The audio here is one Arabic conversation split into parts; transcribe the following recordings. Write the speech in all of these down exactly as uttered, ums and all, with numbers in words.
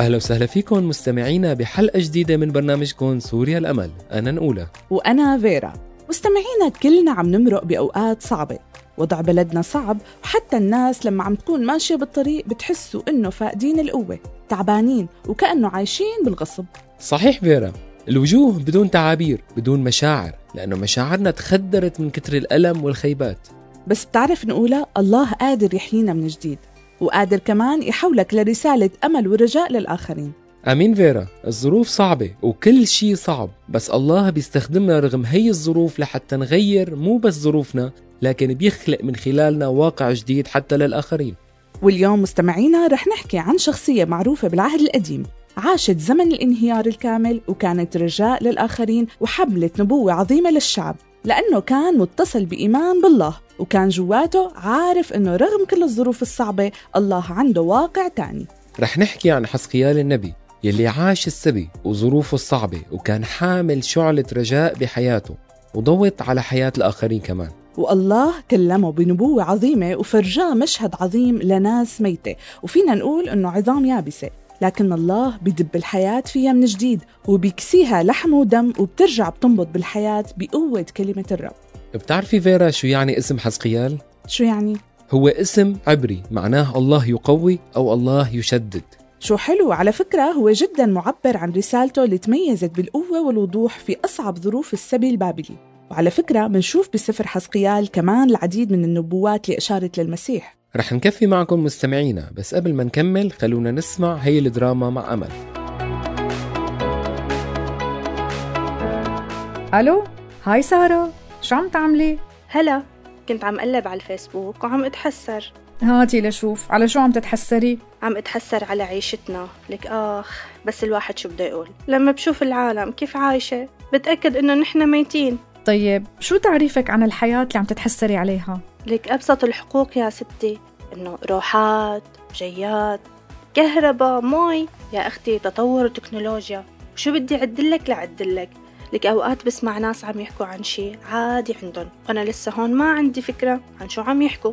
أهلا وسهلا فيكم مستمعينا بحلقة جديدة من برنامجكم سوريا الأمل. أنا نقولة وأنا فيرا. مستمعينا كلنا عم نمرق بأوقات صعبة، وضع بلدنا صعب، وحتى الناس لما عم تكون ماشية بالطريق بتحسوا إنه فاقدين القوة، تعبانين وكأنه عايشين بالغصب. صحيح فيرا، الوجوه بدون تعابير، بدون مشاعر، لأنه مشاعرنا تخدرت من كتر الألم والخيبات. بس بتعرف نقولة الله قادر يحيينا من جديد، وقادر كمان يحولك لرسالة أمل ورجاء للآخرين. أمين فيرا، الظروف صعبة وكل شيء صعب، بس الله بيستخدمنا رغم هي الظروف لحتى نغير مو بس ظروفنا، لكن بيخلق من خلالنا واقع جديد حتى للآخرين. واليوم مستمعينا رح نحكي عن شخصية معروفة بالعهد القديم، عاشت زمن الانهيار الكامل وكانت رجاء للآخرين وحملت نبوة عظيمة للشعب، لأنه كان متصل بإيمان بالله، وكان جواته عارف أنه رغم كل الظروف الصعبة الله عنده واقع تاني. رح نحكي عن حزقيال النبي يلي عاش السبي وظروفه الصعبة، وكان حامل شعلة رجاء بحياته وضوت على حياة الآخرين كمان. والله كلمه بنبوة عظيمة وفرجاه مشهد عظيم لناس ميتة، وفينا نقول أنه عظام يابسة، لكن الله بيدب الحياة فيها من جديد وبيكسيها لحم ودم، وبترجع بتنبض بالحياة بقوة كلمة الرب. بتعرفي فيرا شو يعني اسم حزقيال؟ شو يعني؟ هو اسم عبري معناه الله يقوي أو الله يشدد. شو حلو، على فكرة هو جدا معبر عن رسالته اللي تميزت بالقوة والوضوح في أصعب ظروف السبي البابلي. وعلى فكرة منشوف بسفر حزقيال كمان العديد من النبوات اللي أشارت للمسيح. رح نكفي معكم مستمعينا، بس قبل ما نكمل خلونا نسمع هي الدراما مع أمل. ألو، هاي سارة، شو عم تعملي؟ هلا، كنت عم قلب على الفيسبوك وعم اتحسر. هاتي لشوف، على شو عم تتحسري؟ عم اتحسر على عيشتنا، لك آخ بس الواحد شو بده يقول لما بشوف العالم كيف عايشة بتأكد إنه نحن ميتين. طيب شو تعريفك عن الحياة اللي عم تتحسري عليها؟ لك أبسط الحقوق يا ستي، إنه روحات، جيات، كهرباء، مي. يا أختي تطور وتكنولوجيا، وشو بدي عدلك لعدلك. لك أوقات بسمع ناس عم يحكوا عن شيء عادي عندهم، وأنا لسه هون ما عندي فكرة عن شو عم يحكوا.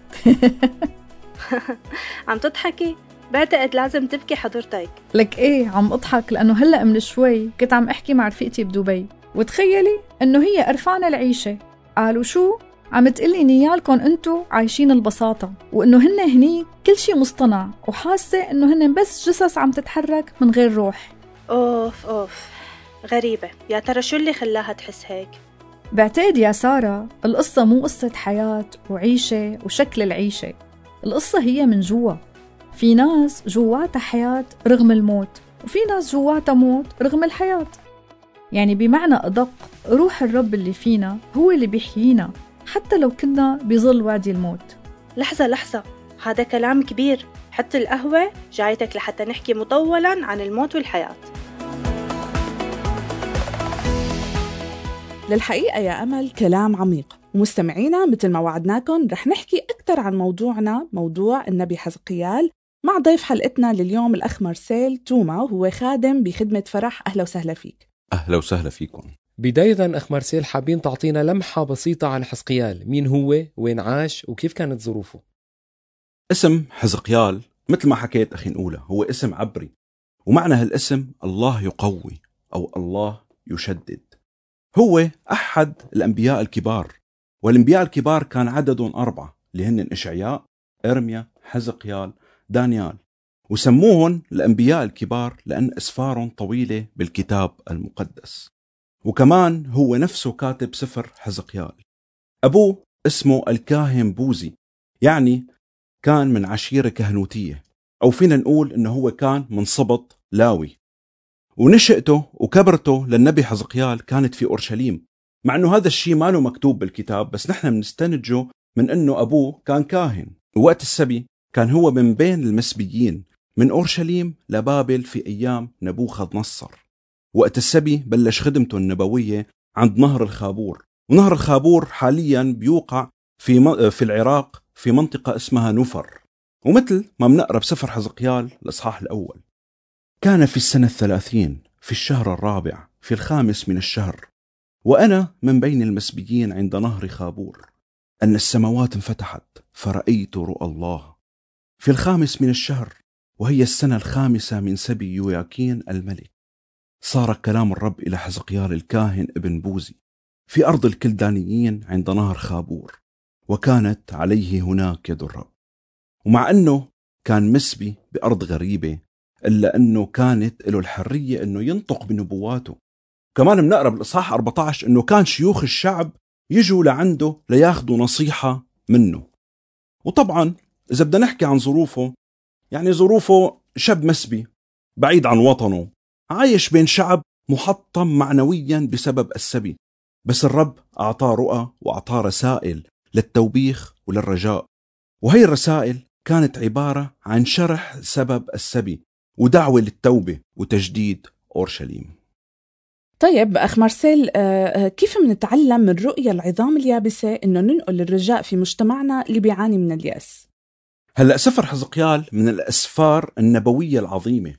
عم تضحكي؟ بعتقد لازم تبكي حضرتك. لك إيه عم أضحك، لأنه هلأ من شوي كنت عم أحكي مع رفيقتي بدبي، وتخيلي إنه هي قرفانة العيشة. قالوا شو؟ عم تقلي نيالكم أنتو عايشين البساطة، وإنه هن هني كل شي مصطنع، وحاسة إنه هن بس جثث عم تتحرك من غير روح. أوف أوف، غريبة. يا ترى شو اللي خلاها تحس هيك؟ بعتقد يا سارة القصة مو قصة حياة وعيشة وشكل العيشة، القصة هي من جوا. في ناس جواتها حياة رغم الموت، وفي ناس جواتها موت رغم الحياة. يعني بمعنى أدق، روح الرب اللي فينا هو اللي بيحيينا حتى لو كنا بظل وادي الموت. لحظة لحظة، هذا كلام كبير. حتى القهوة جايتك لحتى نحكي مطولا عن الموت والحياة. للحقيقة يا أمل كلام عميق، ومستمعينا مثل ما وعدناكم رح نحكي أكثر عن موضوعنا، موضوع النبي حزقيال، مع ضيف حلقتنا لليوم الأخ مارسيل توما، وهو خادم بخدمة فرح. أهلا وسهلا فيك. أهلا وسهلا فيكم. بداية أخ مارسيل، حابين تعطينا لمحة بسيطة عن حزقيال، مين هو، وين عاش، وكيف كانت ظروفه؟ اسم حزقيال مثل ما حكيت أخي نقولة هو اسم عبري، ومعنى هالاسم الله يقوي أو الله يشدد. هو أحد الأنبياء الكبار، والأنبياء الكبار كان عددهم أربعة اللي هن إشعياء، إرميا، حزقيال، دانيال، وسموهن الأنبياء الكبار لأن أسفارهم طويلة بالكتاب المقدس. وكمان هو نفسه كاتب سفر حزقيال. أبوه اسمه الكاهن بوزي، يعني كان من عشيرة كهنوتية، أو فينا نقول إنه هو كان من سبط لاوي. ونشأته وكبرته للنبي حزقيال كانت في أورشليم، مع إنه هذا الشيء ما له مكتوب بالكتاب، بس نحن بنستنتجه من إنه أبوه كان كاهن. ووقت السبي كان هو من بين المسبيين من أورشليم لبابل في أيام نبوخذ نصر. وقت السبي بلش خدمته النبوية عند نهر الخابور، ونهر الخابور حاليا بيوقع في في العراق في منطقة اسمها نفر. ومثل ما بنقرأ بسفر حزقيال الإصحاح الأول: كان في السنة الثلاثين في الشهر الرابع في الخامس من الشهر، وأنا من بين المسبيين عند نهر خابور، أن السماوات انفتحت فرأيت رؤى الله في الخامس من الشهر، وهي السنة الخامسة من سبي يوياكين الملك، صار كلام الرب إلى حزقيال الكاهن ابن بوزي في أرض الكلدانيين عند نهر خابور، وكانت عليه هناك يد الرب. ومع أنه كان مسبي بأرض غريبة، إلا أنه كانت له الحرية أنه ينطق بنبواته. كمان بنقرأ بالإصحاح أربعة عشر أنه كان شيوخ الشعب يجوا لعنده لياخدوا نصيحة منه. وطبعا إذا بدنا نحكي عن ظروفه، يعني ظروفه شاب مسبي بعيد عن وطنه، عايش بين شعب محطم معنويا بسبب السبي، بس الرب أعطاه رؤى وأعطاه رسائل للتوبيخ وللرجاء. وهي الرسائل كانت عبارة عن شرح سبب السبي ودعوة للتوبة وتجديد أورشليم. طيب أخ مارسيل، كيف منتعلم من رؤية العظام اليابسة إنه ننقل الرجاء في مجتمعنا اللي بيعاني من اليأس؟ هلأ سفر حزقيال من الأسفار النبوية العظيمة،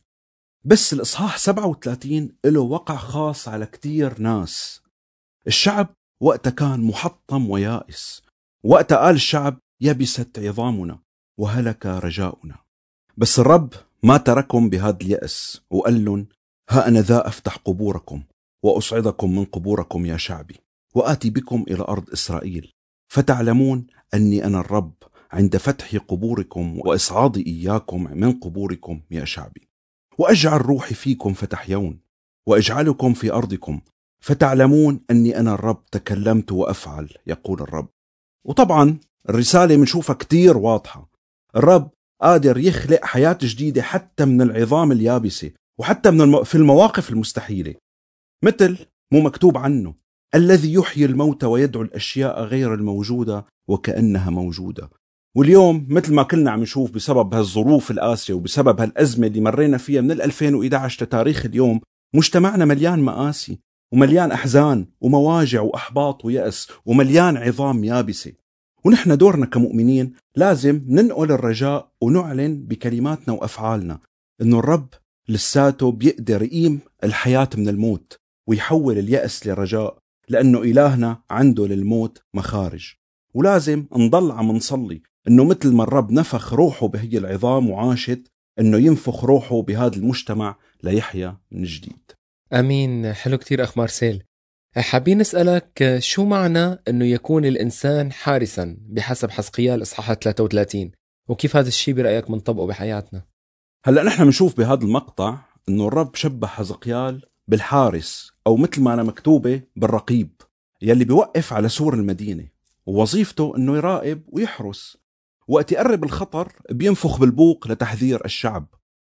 بس الإصحاح سبعة وثلاثين له وقع خاص على كتير ناس. الشعب وقتها كان محطم ويائس، وقتها قال الشعب يبست عظامنا وهلك رجاؤنا. بس الرب ما تركهم بهذا اليأس وقال لهم: ها أنا ذا أفتح قبوركم وأصعدكم من قبوركم يا شعبي، وآتي بكم إلى أرض إسرائيل، فتعلمون أني أنا الرب عند فتح قبوركم وإصعادي إياكم من قبوركم يا شعبي، وأجعل روحي فيكم فتحيون، وأجعلكم في أرضكم، فتعلمون أني أنا الرب تكلمت وأفعل، يقول الرب. وطبعا الرسالة منشوفها كتير واضحة. الرب قادر يخلق حياة جديدة حتى من العظام اليابسة، وحتى من الم... في المواقف المستحيلة، مثل مو مكتوب عنه: الذي يحيي الموتى ويدعو الأشياء غير الموجودة وكأنها موجودة. واليوم مثل ما كلنا عم نشوف بسبب هالظروف القاسية وبسبب هالأزمة اللي مرينا فيها من ألفين وإحدى عشر لتاريخ اليوم، مجتمعنا مليان مآسي ومليان أحزان ومواجع وأحباط ويأس ومليان عظام يابسة. ونحن دورنا كمؤمنين لازم ننقل الرجاء ونعلن بكلماتنا وأفعالنا إنه الرب لساته بيقدر يقيم الحياة من الموت ويحول اليأس لرجاء، لأنه إلهنا عنده للموت مخارج. ولازم نضل عم نصلي إنه مثل ما الرب نفخ روحه بهي العظام وعاشت، إنه ينفخ روحه بهذا المجتمع ليحيا من جديد. أمين. حلو كتير أخ مارسيل. حابين نسألك شو معنى أنه يكون الإنسان حارسا بحسب حزقيال إصحاح ثلاثة وثلاثين، وكيف هذا الشيء برأيك منطبقه بحياتنا؟ هلأ نحن منشوف بهذا المقطع أنه الرب شبه حزقيال بالحارس، أو مثل ما أنا مكتوبة بالرقيب، يلي بيوقف على سور المدينة ووظيفته أنه يراقب ويحرس. وقت يقرب الخطر بينفخ بالبوق لتحذير الشعب،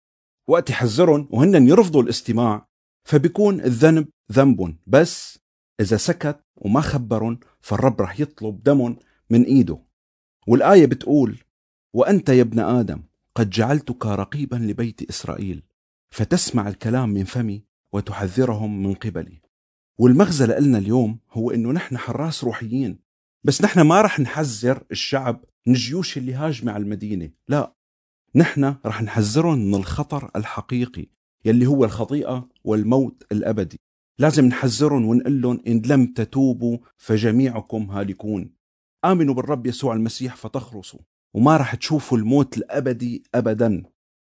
وقت يحذرهم وهن يرفضوا الاستماع فبيكون الذنب ذنبهم، بس إذا سكت وما خبرهم فالرب رح يطلب دمهم من إيده. والآية بتقول: وأنت يا ابن آدم قد جعلتك رقيبا لبيت إسرائيل، فتسمع الكلام من فمي وتحذرهم من قبلي. والمغزى لنا اليوم هو إنه نحن حراس روحيين، بس نحن ما رح نحذر الشعب من الجيوش اللي هاجمة على المدينة، لا، نحن رح نحذرهم من الخطر الحقيقي يلي هو الخطيئة والموت الأبدي. لازم نحذرهم ونقول لهم: إن لم تتوبوا فجميعكم هالكون. آمنوا بالرب يسوع المسيح فتخلصوا، وما رح تشوفوا الموت الأبدي أبدا.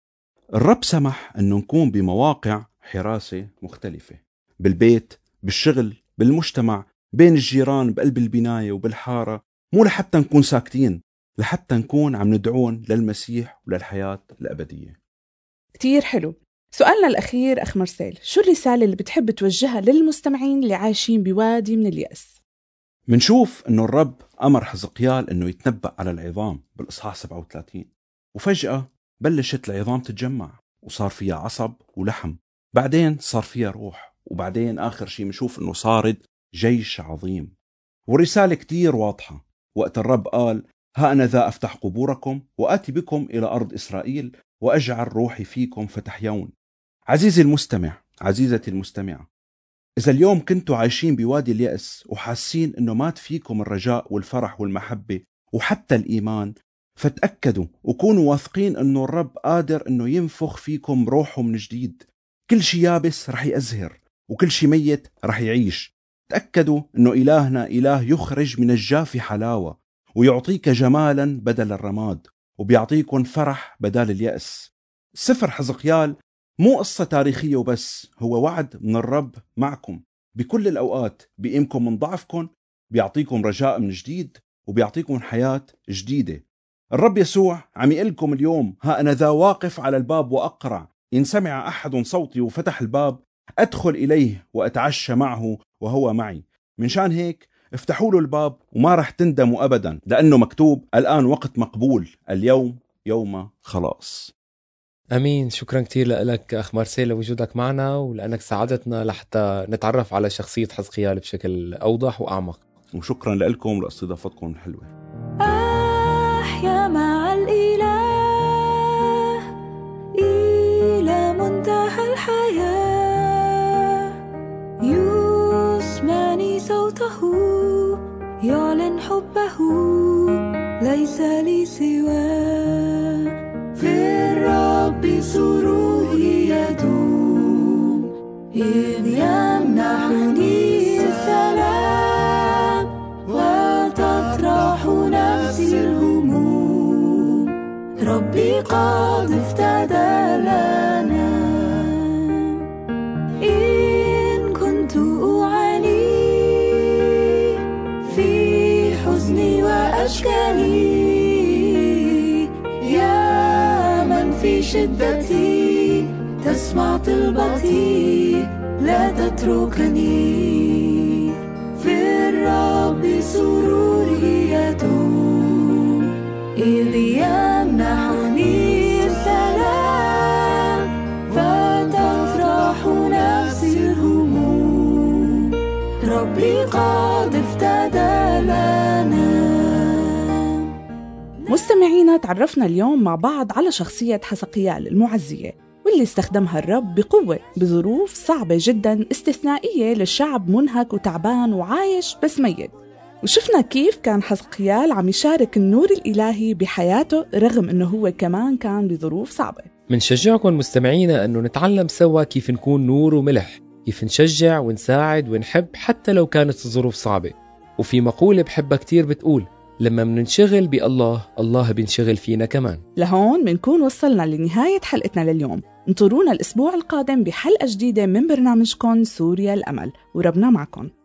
الرب سمح أنه نكون بمواقع حراسة مختلفة، بالبيت، بالشغل، بالمجتمع، بين الجيران، بقلب البناية وبالحارة، مو لحتى نكون ساكتين، لحتى نكون عم ندعون للمسيح وللحياة الأبدية. كتير حلو. سؤالنا الأخير أخ مارسيل، شو الرسالة اللي بتحب توجهها للمستمعين اللي عايشين بوادي من اليأس؟ منشوف أنه الرب أمر حزقيال أنه يتنبأ على العظام بالإصحاح سبعة وثلاثين، وفجأة بلشت العظام تتجمع وصار فيها عصب ولحم، بعدين صار فيها روح، وبعدين آخر شيء منشوف أنه صارت جيش عظيم. والرسالة كتير واضحة. وقت الرب قال: ها أنا ذا أفتح قبوركم وآتي بكم إلى أرض إسرائيل وأجعل روحي فيكم فتحيون. عزيزي المستمع، عزيزتي المستمعة، إذا اليوم كنتوا عايشين بوادي اليأس وحاسين إنه مات فيكم الرجاء والفرح والمحبة وحتى الإيمان، فتأكدوا وكونوا واثقين إنه الرب قادر إنه ينفخ فيكم روحه من جديد. كل شي يابس رح يأزهر، وكل شي ميت رح يعيش. تأكدوا إنه إلهنا إله يخرج من الجاف حلاوة، ويعطيك جمالا بدل الرماد، وبيعطيكم فرح بدل اليأس. سفر حزقيال مو قصة تاريخية وبس، هو وعد من الرب معكم بكل الأوقات، بيقيمكم من ضعفكم، بيعطيكم رجاء من جديد، وبيعطيكم حياة جديدة. الرب يسوع عم يقلكم اليوم: ها أنا ذا واقف على الباب وأقرع، إن سمع أحد صوتي وفتح الباب أدخل إليه وأتعشى معه وهو معي. من شان هيك افتحوا له الباب وما رح تندموا أبدا، لأنه مكتوب: الآن وقت مقبول، اليوم يوم خلاص. أمين. شكرا كتير لك أخ مارسيل لوجودك معنا، ولأنك ساعدتنا لحتى نتعرف على شخصية حزقيال بشكل أوضح وأعمق. وشكرا لكم لاستضافتكم الحلوة. أحيا مع الإله إلى منتهى الحياة، يسمعني صوته يعلن حبه، ليس لي سواه. في الرب سروري يدوم، إذ يمنحني السلام، وتطرح نفسي الهموم. ربي قد افتدى لنا. إن كنت أعاني في حزني وأشكالي، في شدتي تسمع طلبتي، لا تتركني. في الرب سروري يدوم، إذ يمنحني السلام، فتفرح نفسي الهموم. ربي قد افتدى لنا. مستمعينا، تعرفنا اليوم مع بعض على شخصية حزقيال المعزية، واللي استخدمها الرب بقوة بظروف صعبة جدا استثنائية للشعب منهك وتعبان وعايش بس ميت. وشفنا كيف كان حزقيال عم يشارك النور الإلهي بحياته رغم أنه هو كمان كان بظروف صعبة. منشجعكم مستمعينا أنه نتعلم سوا كيف نكون نور وملح، كيف نشجع ونساعد ونحب حتى لو كانت الظروف صعبة. وفي مقولة بحبها كتير بتقول: لما مننشغل بالله، الله بينشغل فينا كمان. لهون منكون وصلنا لنهاية حلقتنا لليوم. انطرونا الأسبوع القادم بحلقة جديدة من برنامجكم سوريا الأمل، وربنا معكم.